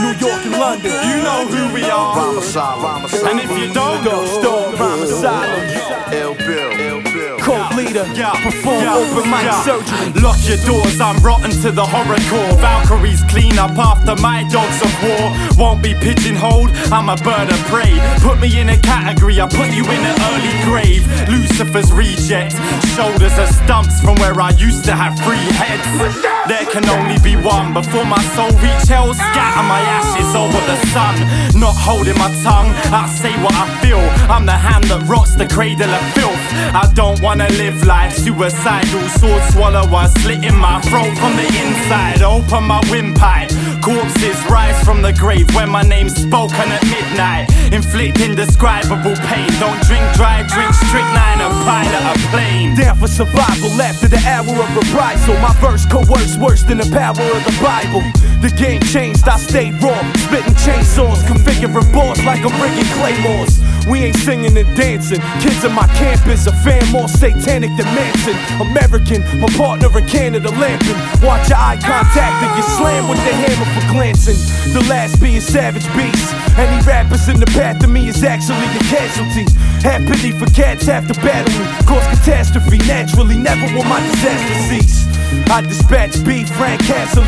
New York and London. You know who we are. Rhyme Asylum. And if you don't know, Storm, Rhyme Asylum. Ill Bill. Cult leader, perform open mic surgery. Lock your doors, I'm rotten to the horrorcore. Valkyries clean up after my dogs of war. Won't be pigeonholed, I'm a bird of prey. Put me in a category, I put you in an early grave. Lucifer's reject, shoulders are stumps from where I used to have 3 heads. There can only be one before my soul reach hell. Scatter my ashes over the sun. Not holding my tongue, I say what I feel. I'm the hand that rots the cradle of filth. I don't wanna live life suicidal. Sword swallower slitting my throat from the inside. Open my windpipe. Corpses rise from the grave when my name's spoken at midnight. Inflict indescribable pain. Don't drink dry, drink strychnine and pilot a plane. Down for survival after the hour of reprisal. My verse coerced worse than the power of the Bible. The game changed, I stayed raw. Spitting chainsaws, configuring boards like I'm rigging claymores. We ain't singing and dancing. Kids in my campus, a fan more satanic than Manson. American, my partner in Canada lamping. Watch your eye contact and get slammed with the hammer for glancing. The last B is Savage Beast. Any rappers in the path to me is actually a casualty. Have pity for cats after battle me. Cause catastrophe naturally, never will my disaster cease. I dispatch beef, Frank Castle.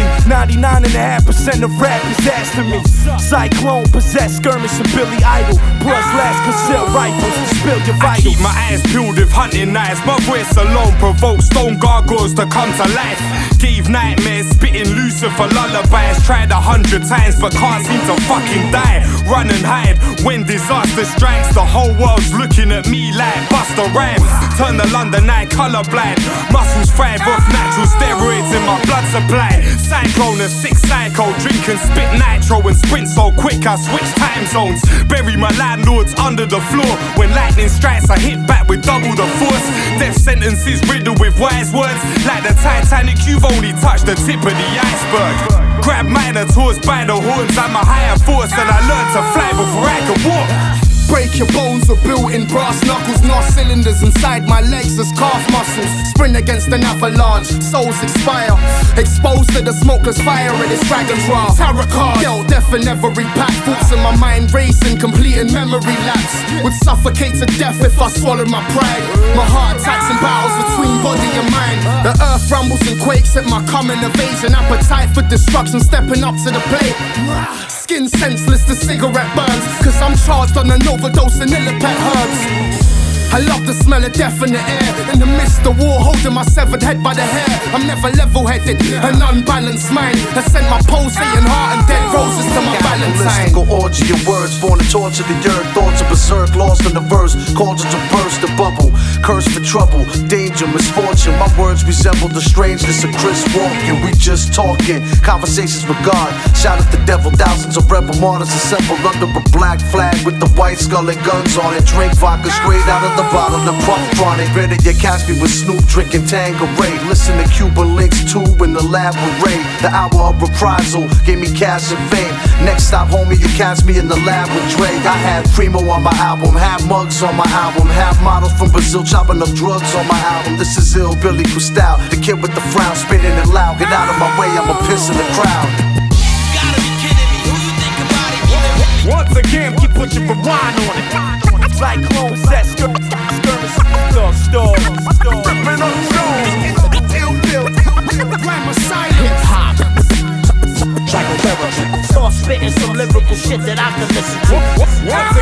99.5% of rap is asked to me. Cyclone, possess skirmish and Billy Idol. Plus last concealed rifles to spill your vitals. I keep my eyes peeled with hunting knives. My voice alone provokes stone gargoyles to come to life. Gave nightmares, spitting Lucifer lullabies. Tried 100 times but can't seem to fucking die. Run and hide when disaster strikes. The whole world's looking at me like Busta Rhymes. Turn the London eye colorblind. Muscles thrive off natural steroids in my blood supply. Cyclone and sick psycho, drink and spit nitro and sprint so quick I switch time zones. Bury my landlords under the floor. When lightning strikes I hit back with double the force. Death sentences riddled with wise words. Like the Titanic, you've only touched the tip of the iceberg. Grab minotaurs by the horns, I'm a higher force and I learned to fly before I could walk. Break your bones were built in brass knuckles. North cylinders inside my legs as calf muscles. Sprint against an avalanche, souls expire. Exposed to the smokeless fire of this dragon's wrath. Tarot card, dealt death in every pack. Thoughts in my mind racing, completing memory lapse. Would suffocate to death if I swallowed my pride. My heart attacks and battles between body and mind. The earth rumbles and quakes at my coming evasion. Appetite for destruction, stepping up to the plate. Skin senseless, the cigarette burns. Cause I'm charged on an overdose in Illipet herbs. I love the smell of death in the air. In the midst of war, holding my severed head by the hair. I'm never level-headed, an unbalanced mind. I sent my pulsating heart and dead roses to my Valentine. Mystical orgy of words, born to torture the earth. Thoughts of berserk, lost in the verse. Cauldrons to burst the bubble. Curse for trouble, danger, misfortune. My words resemble the strangeness of Chris Walken. We just talking, conversations with God. Shout at the devil, thousands of rebel martyrs assembled under a black flag with the white skull and guns on it. Drink vodka straight out of the bottle, the puff chronic. Ready to catch me with Snoop drinking Tanqueray. Listen to Cuban Links 2 in the lab with Ray. The hour of reprisal gave me cash and fame. Next stop, homie, you catch me in the lab with Dre. I had Primo on my album, had mugs on my album, had models from Brazil chopping up drugs on my album. This is Ill Billy Cristal, the kid with the frown, spitting it loud. Get out of my way, I'ma piss in the crowd. Gotta be kidding me, who you think about it? Once again, keep putting rewind on it. Cyclone, possess skirmish, storm. Ripping up shows. Ill Bill, Rhyme Asylum. Hip-hop, psychotherapy. Start spitting some lyrical shit that I can listen to.